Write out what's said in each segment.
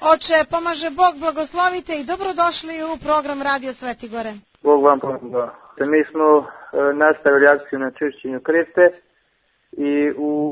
Oče, pomaže Bog, blagoslovite i dobrodošli u program Radio Sveti Gore. Bog vam pomoga. Mi smo nastavili akciju na čišćenju kripte i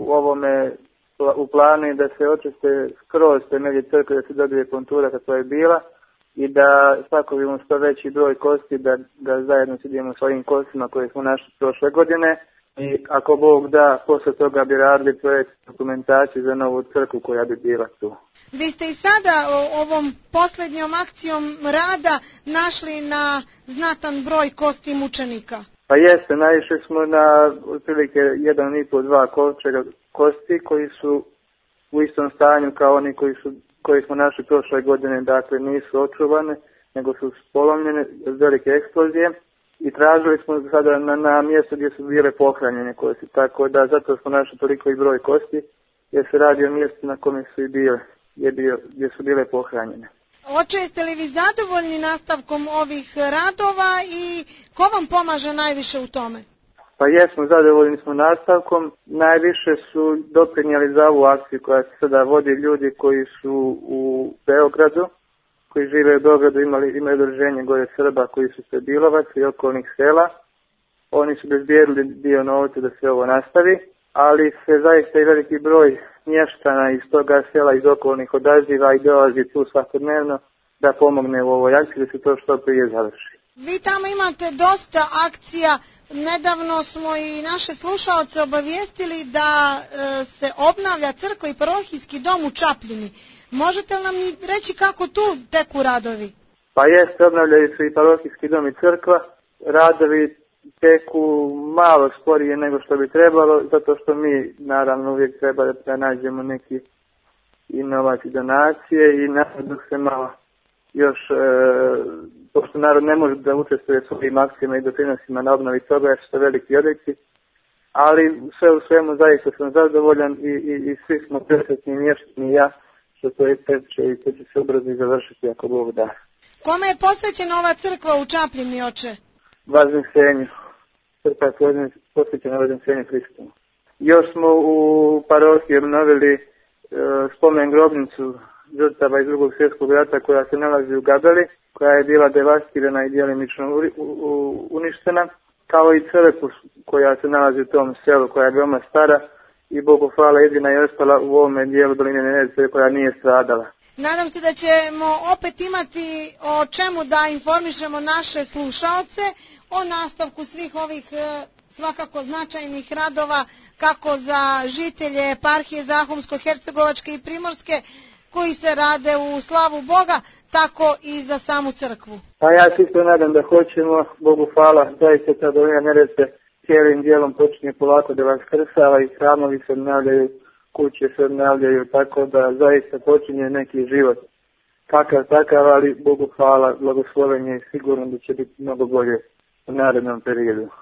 u planu je da se očiste skroz temelje crkve, da se dobije kontura kakva je bila i da sakupimo što veći broj kosti, da zajedno sidimo svojim kostima koje smo našli prošle godine. I ako Bog da, posle toga bi radili projekt dokumentaciju za novu crkvu koja bi bila tu. Vi ste i sada ovom posljednjom akcijom rada našli na znatan broj kosti mučenika. Pa jeste, naišli smo na otprilike 1,5-2 kovčega kosti koji su u istom stanju kao oni koji smo našli prošle godine, dakle nisu očuvane, nego su polomljene velike eksplozije. I tražili smo sada na mjestu gdje su bile pohranjene kosti, tako da zato smo našli toliko i broj kosti, jer se radi o mjestu na kome su i bile, gdje su bile pohranjene. Oče, jeste li vi zadovoljni nastavkom ovih radova i ko vam pomaže najviše u tome? Pa jesmo, zadovoljni smo nastavkom. Najviše su doprinijeli za ovu akciju koja se sada vodi ljudi koji su u Beogradu, koji žive u Beogradu, imaju udruženje Gore Srba koji su Sebilovac i okolnih sela. Oni su bezbijedili dio novca da se ovo nastavi, ali se zaista i veliki broj mještana iz toga sela, iz okolnih odaziva i dolazi tu svakodnevno da pomogne u ovoj akciji, da se to što prije završi. Vi tamo imate dosta akcija. Nedavno smo i naše slušaoce obavijestili da se obnavlja crkva i parohijski dom u Čapljini. Možete li nam reći kako tu teku radovi? Pa jeste, obnavljaju se i parohijski dom i crkva. Radovi teku malo sporije nego što bi trebalo, zato što mi naravno uvijek treba da nađemo neki i novac i donacije i nakon dok se malo još, pošto narod ne može da učestvuje svojim akcijama i doprinosima na obnovi toga, jer su to veliki objekti, ali sve u svemu zaista sam zadovoljan i svi smo presretni, mještani i ja, što to je teče i to će se ubrzo i završiti ako Bog da. Kome je posvećena ova crkva u Čapljini, oče? Vaznesenju. Crkva je posvećena Vaznesenju Hristovu. Još smo u parohiji obnovili spomen grobnicu žrtava iz Drugog svjetskog rata koja se nalazi u Gabeli, koja je bila devastirana i djelimično uništena, kao i crkvu koja se nalazi u tom selu, koja je veoma stara i Bogu hvala jedina je ostala u ovome dijelu doline Neretve koja nije stradala. Nadam se da ćemo opet imati o čemu da informišemo naše slušaoce o nastavku svih ovih svakako značajnih radova kako za žitelje eparhije Zahumsko-Hercegovačke i Primorske koji se rade u slavu Boga, tako i za samu crkvu. Pa ja se isto nadam da hoćemo, Bogu hvala, zaista ta dolina Neretve cijelim dijelom počinje polako da vas krsava i hramovi se obnavljaju, kuće se obnavljaju, tako da zaista počinje neki život. Takav, ali Bogu hvala, blagoslovenje i sigurno da će biti mnogo bolje u narednom periodu.